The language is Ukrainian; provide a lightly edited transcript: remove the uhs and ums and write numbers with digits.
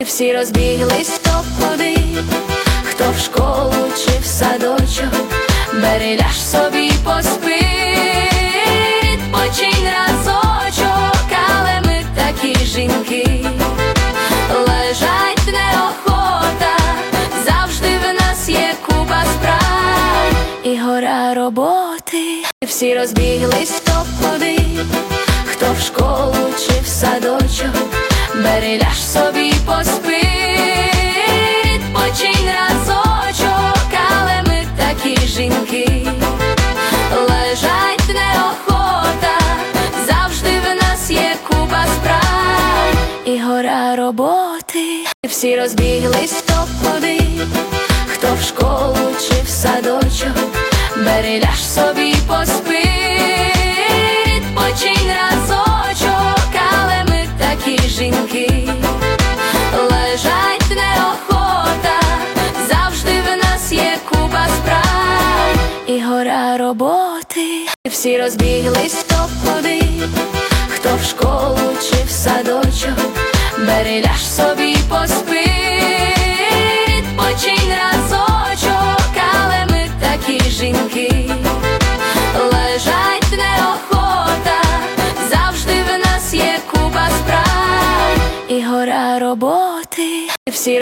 Всі розбіглись, хто куди, хто в школу чи в садочок. Бери, ляж собі поспи, відпочинь разочок. Але ми такі жінки, лежать неохота, завжди в нас є купа справ і гора роботи. Всі розбіглись, хто куди, хто в школу чи в садочок. Бери, ляж собі поспи, відпочинь разочок. Але ми такі жінки, лежать неохота, завжди в нас є купа справ і гора роботи. Всі розбіглись, хто куди, хто в школу чи в садочок. Бери, ляж собі поспи, відпочинь разочок. Але ми такі жінки, лежать неохота, завжди в нас є купа справ і гора роботи. Всі розбіглись, хто куди, хто в школу чи в садочок. Бери, ляж собі поспи, відпочинь разочок. Але ми такі жінки, лежать неохота, завжди в нас є купа справ і гора роботи. Всі